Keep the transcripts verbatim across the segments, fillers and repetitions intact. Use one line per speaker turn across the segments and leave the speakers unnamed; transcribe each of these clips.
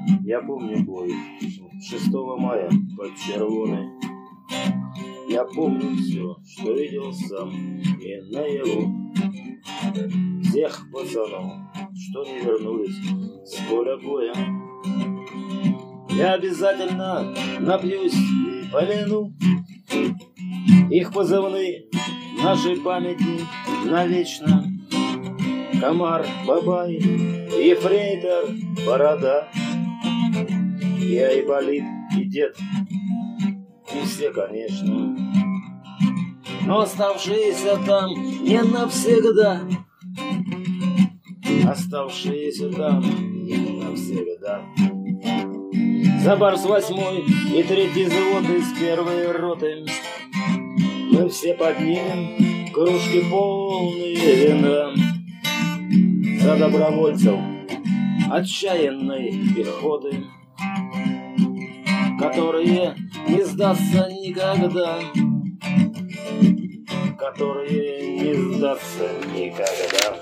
Я помню бой шестого мая под Червоной. Я помню все, что видел сам и наяву. Тех пацанов, что не вернулись с поля боя. Я обязательно напьюсь и помяну их позывные нашей памяти навечно. Комар, Бабай, Ефрейтор, Борода, и Айболит, и Дед, и все, конечно. Но оставшиеся там не навсегда, оставшиеся там не навсегда. За Барс восьмой и третий взвод из первой роты мы все поднимем кружки полные вина. За добровольцев отчаянной пехоты, которые не сдастся никогда, которые не сдастся никогда.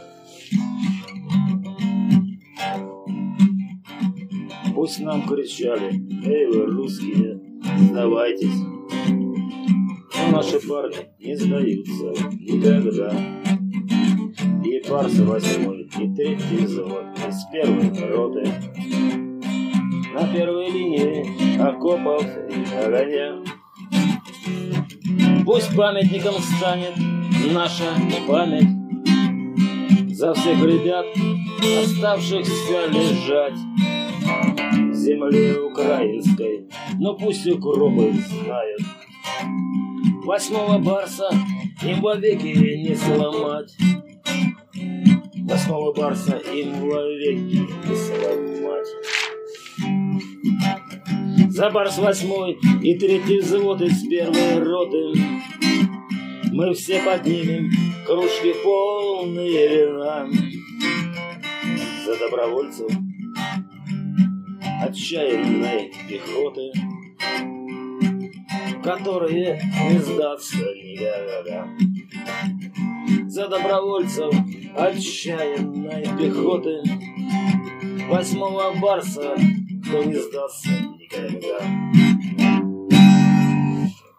Пусть нам кричали: эй вы, русские, сдавайтесь. Но наши парни не сдаются никогда. И Барс восьмой, и третий взвод из первой роты на первой линии окопов и огня. Пусть памятником станет наша память за всех ребят, оставшихся лежать в земле украинской. Но пусть укропы знают, восьмого Барса им вовеки не сломать. Восьмого Барса им вовеки не сломать. За Барс восьмой и третий взвод из первой роты мы все поднимем кружки полные вина. За добровольцев отчаянной пехоты, которые не сдастся никогда. За добровольцев отчаянной пехоты, восьмого Барса, кто не сдастся никогда.